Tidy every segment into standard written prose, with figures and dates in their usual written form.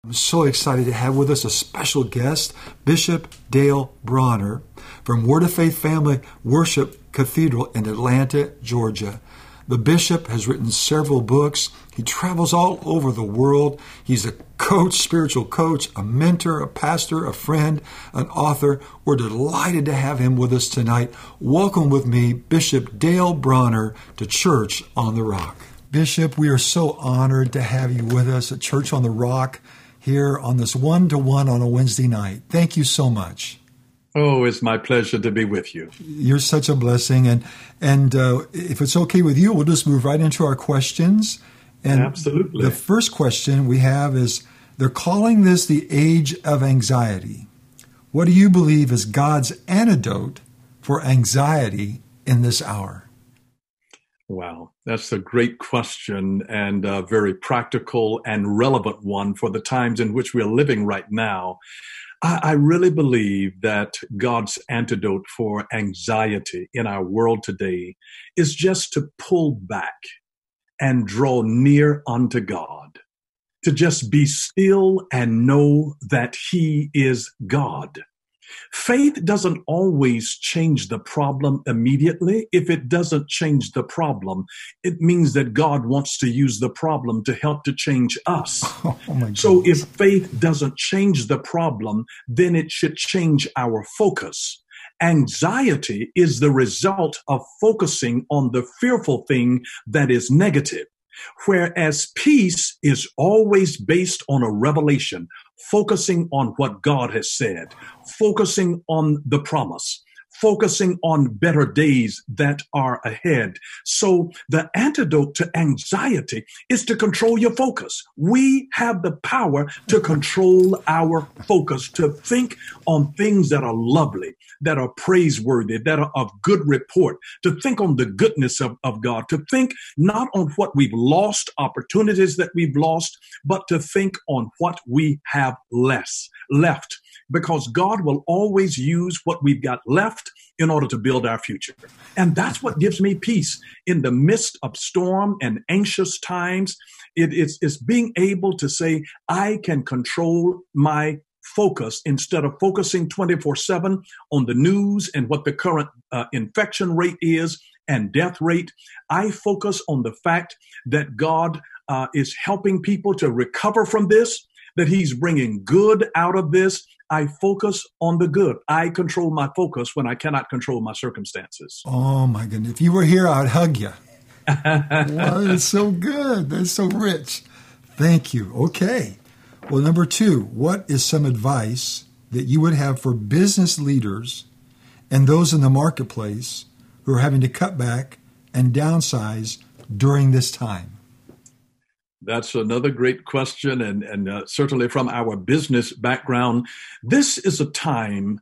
I'm so excited to have with us a special guest, Bishop Dale Bronner from Word of Faith Family Worship Cathedral in Atlanta, Georgia. The bishop has written several books. He travels all over the world. He's a coach, spiritual coach, a mentor, a pastor, a friend, an author. We're delighted to have him with us tonight. Welcome with me, Bishop Dale Bronner, to Church on the Rock. Bishop, we are so honored to have you with us at Church on the Rock here on this one-to-one on a Wednesday night. Thank you so much. Oh, it's my pleasure to be with you. You're such a blessing. And if it's okay with you, we'll just move right into our questions. And absolutely. The first question we have is, they're calling this the age of anxiety. What do you believe is God's antidote for anxiety in this hour? Wow, that's a great question and a very practical and relevant one for the times in which we're living right now. I really believe that God's antidote for anxiety in our world today is just to pull back and draw near unto God, to just be still and know that He is God. Faith doesn't always change the problem immediately. If it doesn't change the problem, it means that God wants to use the problem to help to change us. So if faith doesn't change the problem, then it should change our focus. Anxiety is the result of focusing on the fearful thing that is negative. Whereas peace is always based on a revelation, focusing on what God has said, focusing on the promise, focusing on better days that are ahead. So the antidote to anxiety is to control your focus. We have the power to control our focus, to think on things that are lovely, that are praiseworthy, that are of good report, to think on the goodness of God, to think not on what we've lost, opportunities that we've lost, but to think on what we have left. Because God will always use what we've got left in order to build our future. And that's what gives me peace in the midst of storm and anxious times. It's being able to say, I can control my focus instead of focusing 24/7 on the news and what the current infection rate is and death rate. I focus on the fact that God is helping people to recover from this, that He's bringing good out of this. I focus on the good. I control my focus when I cannot control my circumstances. Oh, my goodness. If you were here, I'd hug you. Wow, that's so good. That's so rich. Thank you. Okay. Well, number 2, what is some advice that you would have for business leaders and those in the marketplace who are having to cut back and downsize during this time? That's another great question, and certainly from our business background, this is a time,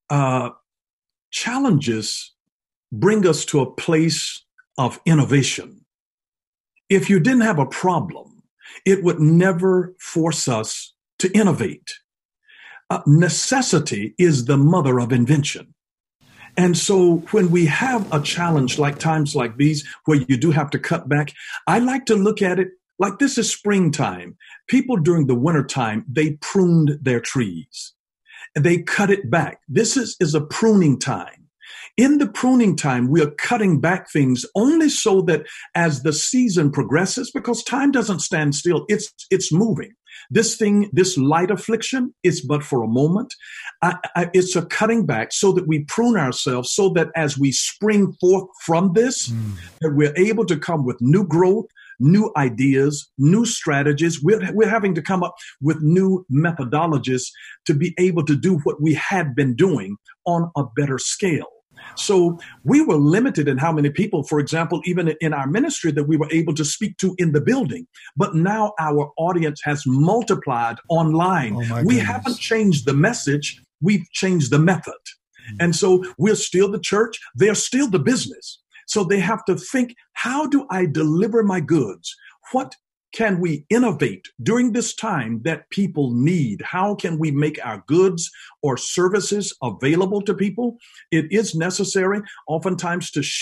challenges bring us to a place of innovation. If you didn't have a problem, it would never force us to innovate. Necessity is the mother of invention. And so when we have a challenge like times like these, where you do have to cut back, I like to look at it like this is springtime. People during the wintertime, they pruned their trees. They cut it back. This is a pruning time. In the pruning time, we are cutting back things only so that as the season progresses, because time doesn't stand still, it's moving. This light affliction is but for a moment. It's a cutting back so that we prune ourselves so that as we spring forth from this, that we're able to come with new growth, new ideas, new strategies. We're having to come up with new methodologies to be able to do what we had been doing on a better scale. So we were limited in how many people, for example, even in our ministry that we were able to speak to in the building. But now our audience has multiplied online. We haven't changed the message. We've changed the method. And so we're still the church. They're still the business. So they have to think, how do I deliver my goods? What can we innovate during this time that people need? How can we make our goods or services available to people? It is necessary oftentimes to shift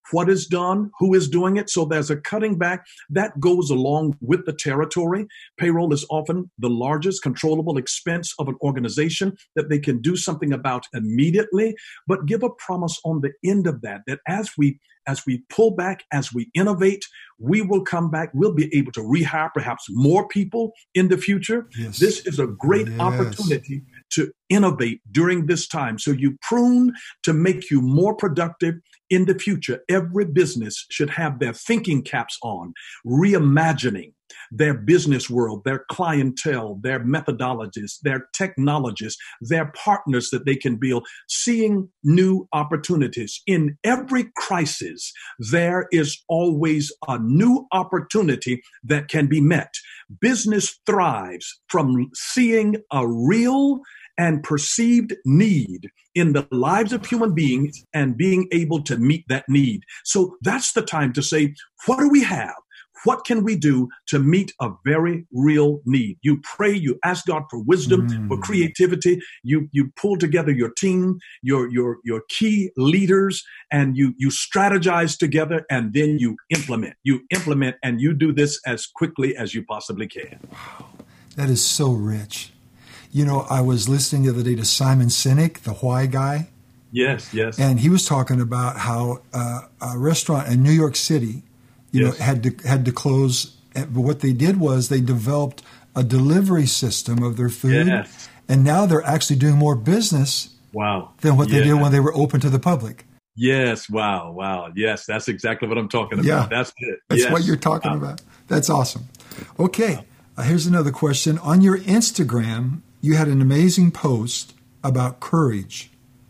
what is done, who is doing it. So there's a cutting back that goes along with the territory. Payroll is often the largest controllable expense of an organization that they can do something about immediately, but give a promise on the end of that, that as we pull back, as we innovate, we will come back. We'll be able to rehire perhaps more people in the future. Yes. This is a great opportunity to innovate during this time. So you prune to make you more productive in the future. Every business should have their thinking caps on, reimagining their business world, their clientele, their methodologies, their technologies, their partners that they can build, seeing new opportunities. In every crisis, there is always a new opportunity that can be met. Business thrives from seeing a real and perceived need in the lives of human beings and being able to meet that need. So that's the time to say, what do we have? What can we do to meet a very real need? You pray, you ask God for wisdom, for creativity. You pull together your team, your key leaders, and you strategize together, and then you implement. You implement, and you do this as quickly as you possibly can. Wow, that is so rich. You know, I was listening the other day to Simon Sinek, the Why guy. Yes. And he was talking about how a restaurant in New York City, you know, had to close. But what they did was they developed a delivery system of their food, and now they're actually doing more business than what they did when they were open to the public. Yes. Wow. Yes, that's exactly what I'm talking about. Yeah. That's it. That's what you're talking about. That's awesome. Okay, here's another question. On your Instagram, you had an amazing post about courage.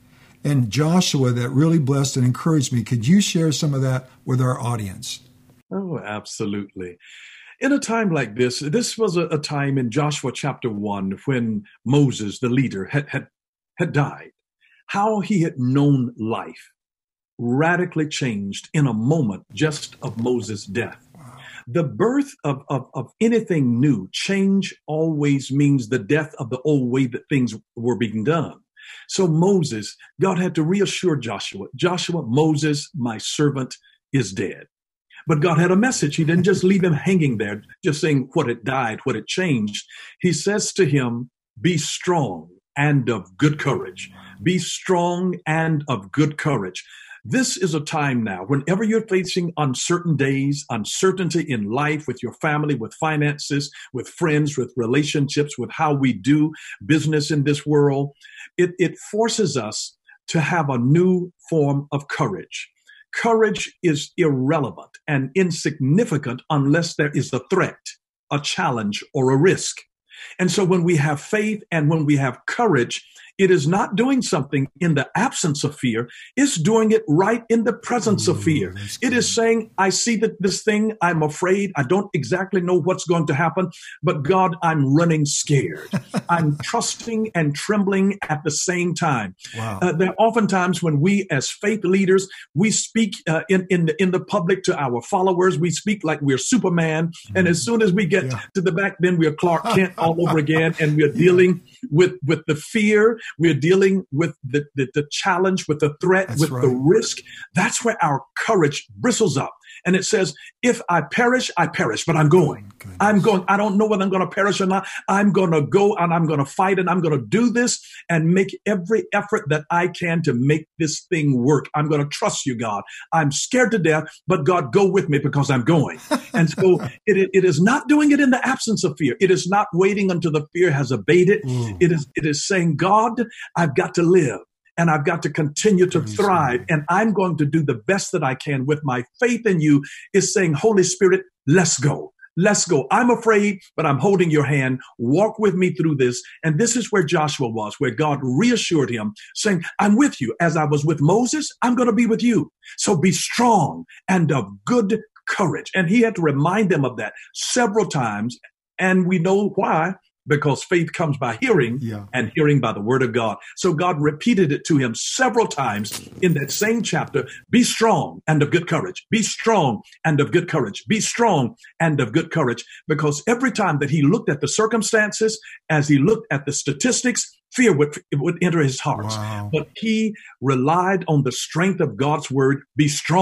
And Joshua, that really blessed and encouraged me. Could you share some of that with our audience? Oh, absolutely. In a time like this was a time in Joshua chapter 1 when Moses, the leader, had died. How he had known life radically changed in a moment just of Moses' death. The birth of anything new, change always means the death of the old way that things were being done. So Moses, God had to reassure Joshua, Moses, my servant, is dead. But God had a message. He didn't just leave him hanging there, just saying what had died, what had changed. He says to him, be strong and of good courage. Be strong and of good courage. This is a time now, whenever you're facing uncertain days, uncertainty in life, with your family, with finances, with friends, with relationships, with how we do business in this world, it forces us to have a new form of courage. Courage is irrelevant and insignificant unless there is a threat, a challenge, or a risk. And so when we have faith and when we have courage, it is not doing something in the absence of fear. It's doing it right in the presence of fear. It is saying, I see that this thing, I'm afraid. I don't exactly know what's going to happen, but God, I'm running scared. I'm trusting and trembling at the same time. Wow. There are often times when we as faith leaders, we speak in the public to our followers. We speak like we're Superman. And as soon as we get to the back, then we're Clark Kent all over again. And we're dealing with the fear. We're dealing with the challenge, with the threat, the risk. That's where our courage bristles up. And it says, if I perish, but I'm going. I'm going. I don't know whether I'm going to perish or not. I'm going to go and I'm going to fight and I'm going to do this and make every effort that I can to make this thing work. I'm going to trust you, God. I'm scared to death, but God, go with me because I'm going. And so it is not doing it in the absence of fear. It is not waiting until the fear has abated. It is saying, God, I've got to live. And I've got to continue to thrive. And I'm going to do the best that I can with my faith in you is saying, Holy Spirit, let's go. Let's go. I'm afraid, but I'm holding your hand. Walk with me through this. And this is where Joshua was, where God reassured him, saying, I'm with you. As I was with Moses, I'm going to be with you. So be strong and of good courage. And he had to remind them of that several times. And we know why. Because faith comes by hearing and hearing by the word of God. So God repeated it to him several times in that same chapter. Be strong and of good courage. Be strong and of good courage. Be strong and of good courage. Because every time that he looked at the circumstances, as he looked at the statistics, fear would enter his heart. Wow. But he relied on the strength of God's word. Be strong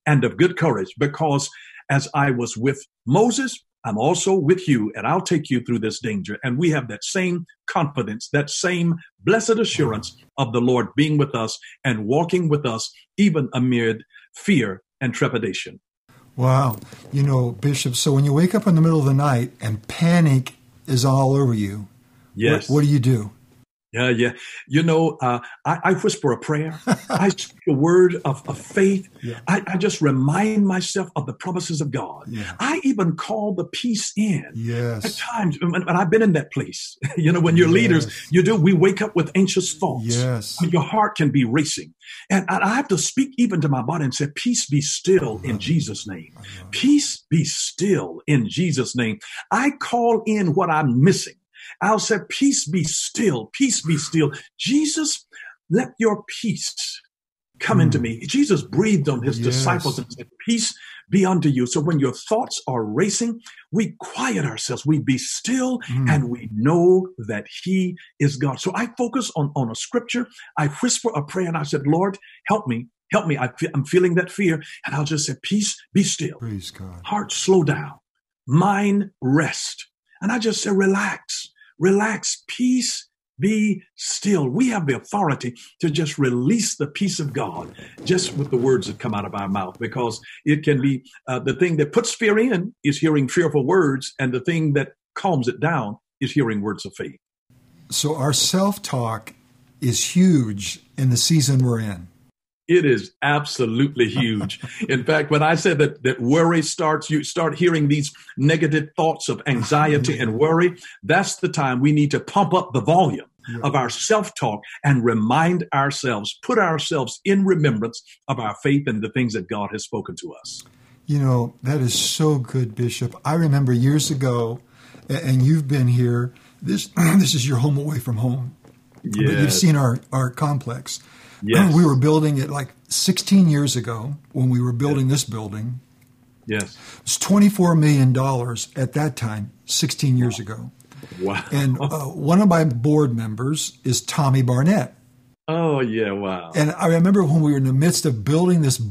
and of good courage, because as I was with Moses, I'm also with you, and I'll take you through this danger. And we have that same confidence, that same blessed assurance of the Lord being with us and walking with us, even amid fear and trepidation. Wow. You know, Bishop, so when you wake up in the middle of the night and panic is all over you, yes, what do you do? Yeah. You know, I whisper a prayer. I speak a word of faith. Yeah. I just remind myself of the promises of God. Yeah. I even call the peace in. Yes. At times, and I've been in that place. You know, when you're leaders, we wake up with anxious thoughts. Yes. Your heart can be racing. And I have to speak even to my body and say, peace be still in Jesus' name. Peace be still in Jesus' name. I call in what I'm missing. I'll say, peace be still, peace be still. Jesus, let your peace come into me. Jesus breathed on his disciples and said, peace be unto you. So when your thoughts are racing, we quiet ourselves, we be still, and we know that he is God. So I focus on a scripture. I whisper a prayer and I said, Lord, help me. Help me. I'm feeling that fear. And I'll just say, peace, be still. Praise God. Heart, slow down. Mind, rest. And I just say, relax. Relax, peace, be still. We have the authority to just release the peace of God just with the words that come out of our mouth, because it can be the thing that puts fear in is hearing fearful words, and the thing that calms it down is hearing words of faith. So our self-talk is huge in the season we're in. It is absolutely huge. In fact, when I said that worry starts, you start hearing these negative thoughts of anxiety and worry, that's the time we need to pump up the volume of our self-talk and remind ourselves, put ourselves in remembrance of our faith and the things that God has spoken to us. You know, that is so good, Bishop. I remember years ago, and you've been here, this is your home away from home. Yes. But you've seen our complex. Yes. We were building it like 16 years ago when we were building this building. Yes. It was $24 million at that time, 16 years ago. Wow. And one of my board members is Tommy Barnett. Oh, yeah, wow. And I remember when we were in the midst of building, this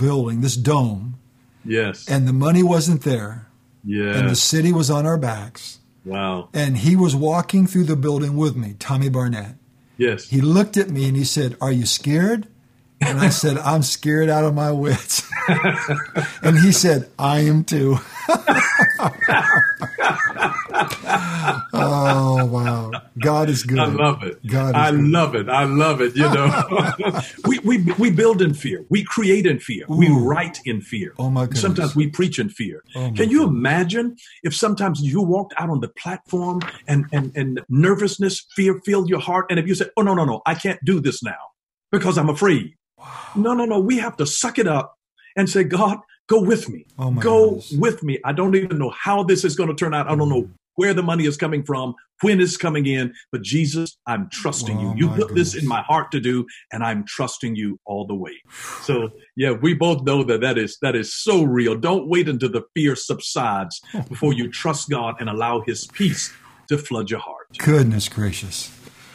dome. Yes. And the money wasn't there. Yes. And the city was on our backs. Wow. And he was walking through the building with me, Tommy Barnett. Yes. He looked at me and he said, "Are you scared?" And I said, "I'm scared out of my wits." And he said, "I am too." Oh, wow. God is good. I love it. God is I good. love it. I love it. You know, we build in fear. We create in fear. Ooh. We write in fear. Oh, my goodness. Sometimes we preach in fear. Oh, my Can you goodness. imagine if sometimes you walked out on the platform and nervousness, fear filled your heart, and if you said, "Oh, no, I can't do this now because I'm afraid." Wow. No. We have to suck it up and say, "God, go with me. Oh, my go goodness. with me. I don't even know how this is going to turn out. I don't know where the money is coming from, when it's coming in, but Jesus, I'm trusting Oh, you. You my put this goodness. in my heart to do, and I'm trusting you all the way." So, yeah, we both know that is so real. Don't wait until the fear subsides before you trust God and allow his peace to flood your heart. Goodness gracious.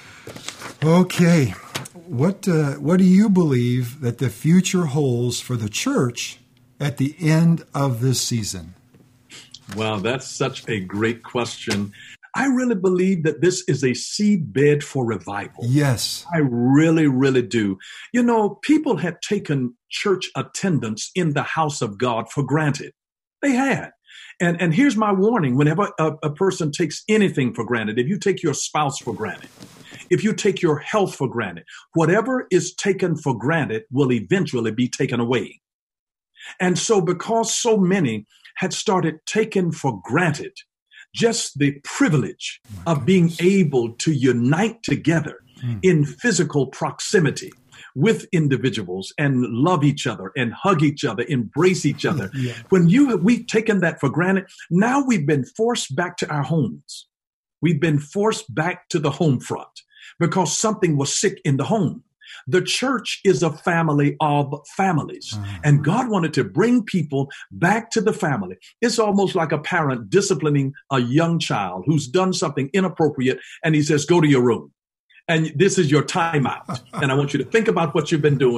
Okay. What do you believe that the future holds for the church at the end of this season? Wow, that's such a great question. I really believe that this is a seedbed for revival. Yes. I really, really do. You know, people had taken church attendance in the house of God for granted. They had. And here's my warning. Whenever a person takes anything for granted, if you take your spouse for granted, if you take your health for granted, whatever is taken for granted will eventually be taken away. And so because so many had started taking for granted just the privilege of being able to unite together in physical proximity with individuals and love each other and hug each other, embrace each other. Yeah. We've taken that for granted, now we've been forced back to our homes. We've been forced back to the home front because something was sick in the home. The church is a family of families, and God wanted to bring people back to the family. It's almost like a parent disciplining a young child who's done something inappropriate, and he says, "Go to your room. And this is your timeout. And I want you to think about what you've been doing.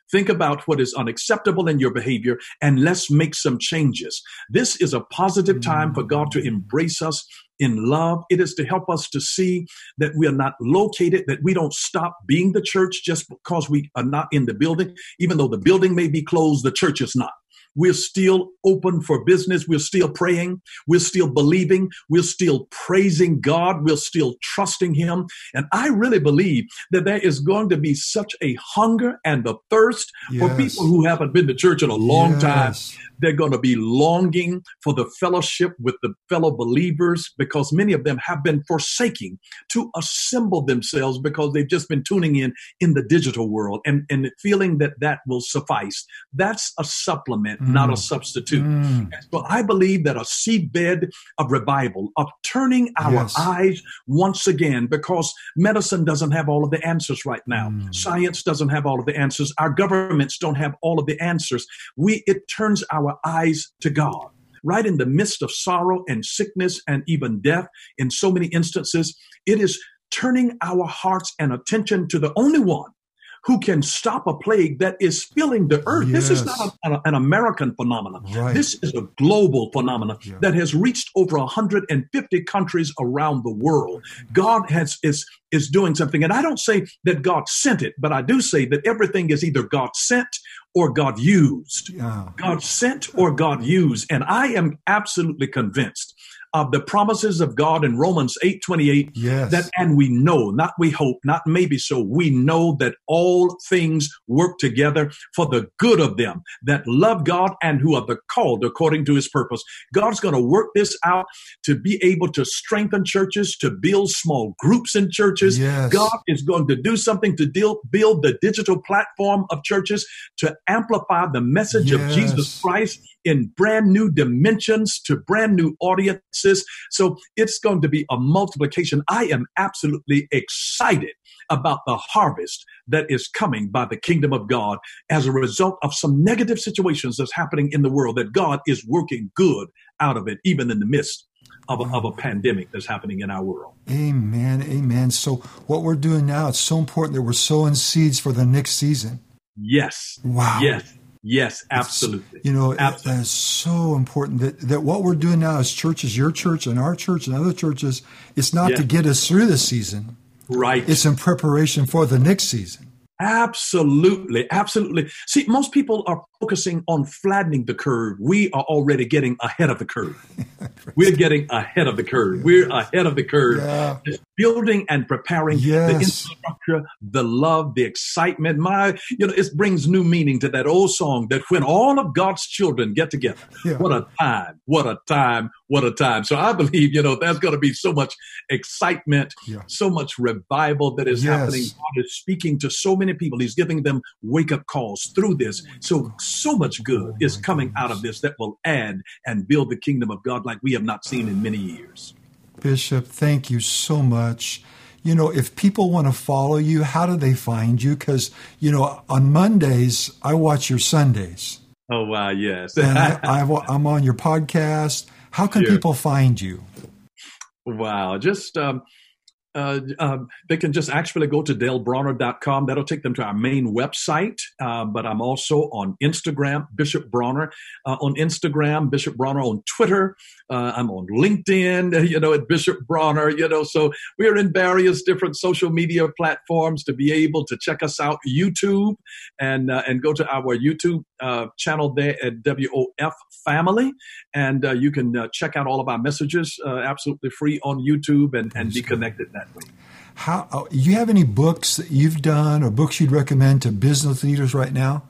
Think about what is unacceptable in your behavior and let's make some changes. This is a positive time for God to embrace us in love. It is to help us to see that we are not located, that we don't stop being the church just because we are not in the building. Even though the building may be closed, the church is not. We're still open for business. We're still praying. We're still believing. We're still praising God. We're still trusting Him. And I really believe that there is going to be such a hunger and a thirst for people who haven't been to church in a long time. They're going to be longing for the fellowship with the fellow believers because many of them have been forsaking to assemble themselves because they've just been tuning in the digital world and feeling that will suffice. That's a supplement, not a substitute. And so I believe that a seedbed of revival, of turning our eyes once again, because medicine doesn't have all of the answers right now. Science doesn't have all of the answers. Our governments don't have all of the answers. It turns our eyes to God. Right in the midst of sorrow and sickness and even death, in so many instances, it is turning our hearts and attention to the only one who can stop a plague that is filling the earth. This is not an American phenomenon. This is a global phenomenon that has reached over 150 countries around the world. God is doing something. And I don't say that God sent it, but I do say that everything is either God sent or God used. God sent or God used. And I am absolutely convinced of the promises of God in Romans 8:28, that, and we know, not we hope, not maybe so, we know that all things work together for the good of them that love God and who are the called according to His purpose. God's going to work this out to be able to strengthen churches, to build small groups in churches. God is going to do something to build the digital platform of churches to amplify the message of Jesus Christ in brand new dimensions to brand new audiences. So it's going to be a multiplication. I am absolutely excited about the harvest that is coming by the kingdom of God as a result of some negative situations that's happening in the world, that God is working good out of it, even in the midst of a pandemic that's happening in our world. Amen. Amen. So what we're doing now, it's so important that we're sowing seeds for the next season. Yes. Wow. Yes, absolutely. That's so important that what we're doing now as churches, your church and our church and other churches, it's not to get us through the season. Right. It's in preparation for the next season. Absolutely. See, most people are focusing on flattening the curve. We are already getting ahead of the curve. We're getting ahead of the curve. We're ahead of the curve. Just building and preparing the infrastructure, the love, the excitement. It brings new meaning to that old song that when all of God's children get together, what a time, what a time, what a time. So I believe, there's going to be so much excitement, so much revival that is happening. God is speaking to so many people. He's giving them wake-up calls through this. So much good is coming out of this that will add and build the kingdom of God like we have not seen in many years. Bishop, thank you so much. If people want to follow you, how do they find you? Because, on Mondays, I watch your Sundays. Oh, wow, yes. And I'm on your podcast. How can people find you? Wow, just they can just actually go to dalebronner.com. That'll take them to our main website. But I'm also on Instagram, Bishop Bronner, on Instagram, Bishop Bronner, on Twitter. I'm on LinkedIn, at Bishop Bronner, so we're in various different social media platforms to be able to check us out. YouTube and go to our YouTube channel there at WOF Family. And you can check out all of our messages absolutely free on YouTube and be connected that way. How you have any books that you've done or books you'd recommend to business leaders right now?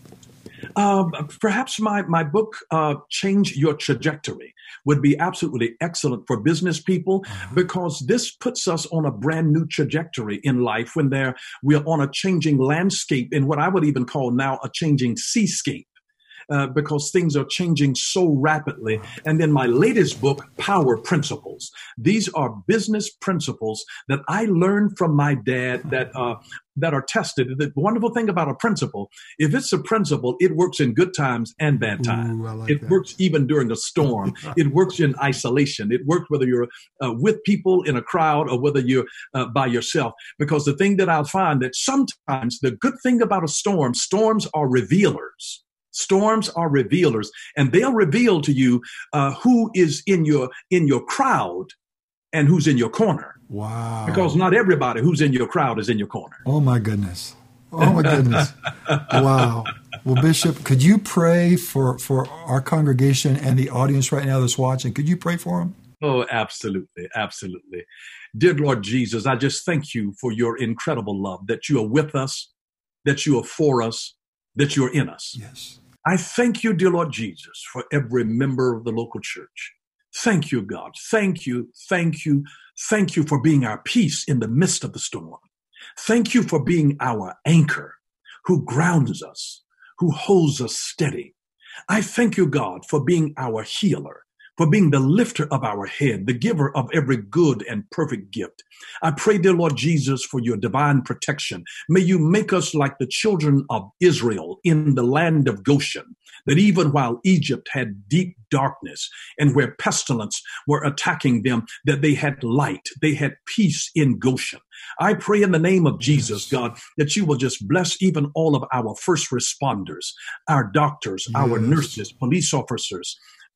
Perhaps my book, Change Your Trajectory, would be absolutely excellent for business people because this puts us on a brand new trajectory in life when we are on a changing landscape in what I would even call now a changing seascape. because things are changing so rapidly. And then my latest book, Power Principles. These are business principles that I learned from my dad that are tested. The wonderful thing about a principle, if it's a principle, it works in good times and bad times. It works even during a storm. It works in isolation. It works whether you're with people in a crowd or whether you're by yourself. Because the thing that I'll find that sometimes the good thing about a storm, storms are revealers. Storms are revealers, and they'll reveal to you who is in your crowd and who's in your corner. Wow. Because not everybody who's in your crowd is in your corner. Oh, my goodness. Oh, my goodness. Wow. Well, Bishop, could you pray for our congregation and the audience right now that's watching? Could you pray for them? Oh, absolutely. Absolutely. Dear Lord Jesus, I just thank you for your incredible love, that you are with us, that you are for us, that you are in us. Yes. I thank you, dear Lord Jesus, for every member of the local church. Thank you, God. Thank you. Thank you. Thank you for being our peace in the midst of the storm. Thank you for being our anchor who grounds us, who holds us steady. I thank you, God, for being our healer, for being the lifter of our head, the giver of every good and perfect gift. I pray, dear Lord Jesus, for your divine protection. May you make us like the children of Israel in the land of Goshen, that even while Egypt had deep darkness and where pestilence were attacking them, that they had light, they had peace in Goshen. I pray in the name of Jesus, God, that you will just bless even all of our first responders, our doctors, our nurses, police officers,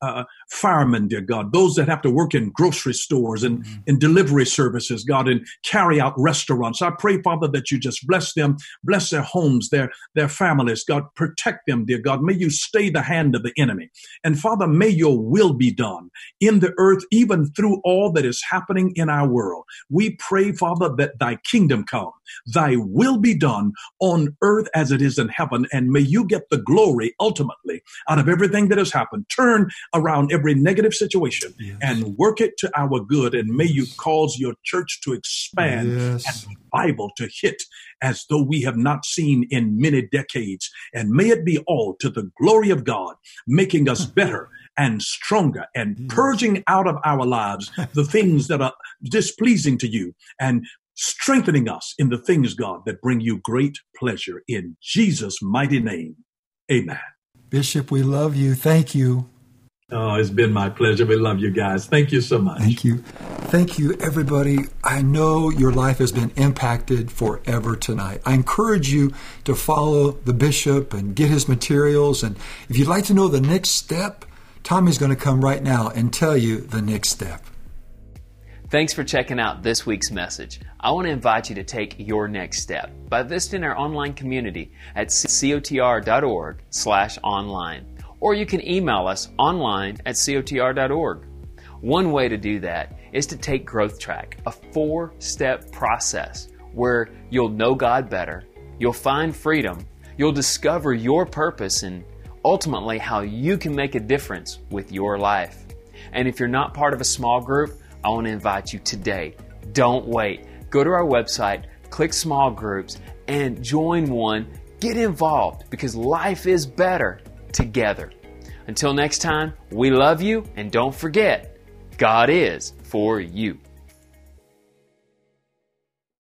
firemen, dear God, those that have to work in grocery stores and in delivery services, God, and carry out restaurants. I pray, Father, that you just bless them, bless their homes, their families. God, protect them, dear God. May you stay the hand of the enemy. And Father, may your will be done in the earth, even through all that is happening in our world. We pray, Father, that thy kingdom come, thy will be done on earth as it is in heaven. And may you get the glory ultimately out of everything that has happened. Turn around every negative situation and work it to our good. And may you cause your church to expand and the Bible to hit as though we have not seen in many decades. And may it be all to the glory of God, making us better and stronger and purging out of our lives the things that are displeasing to you and strengthening us in the things, God, that bring you great pleasure. In Jesus' mighty name, amen. Bishop, we love you. Thank you. Oh, it's been my pleasure. We love you guys. Thank you so much. Thank you. Thank you, everybody. I know your life has been impacted forever tonight. I encourage you to follow the bishop and get his materials. And if you'd like to know the next step, Tommy's going to come right now and tell you the next step. Thanks for checking out this week's message. I want to invite you to take your next step by visiting our online community at cotr.org/online. Or you can email us online@cotr.org. One way to do that is to take Growth Track, a 4-step process where you'll know God better, you'll find freedom, you'll discover your purpose, and ultimately how you can make a difference with your life. And if you're not part of a small group, I want to invite you today. Don't wait. Go to our website, click small groups, and join one. Get involved because life is better together. Until next time, we love you, and don't forget, God is for you.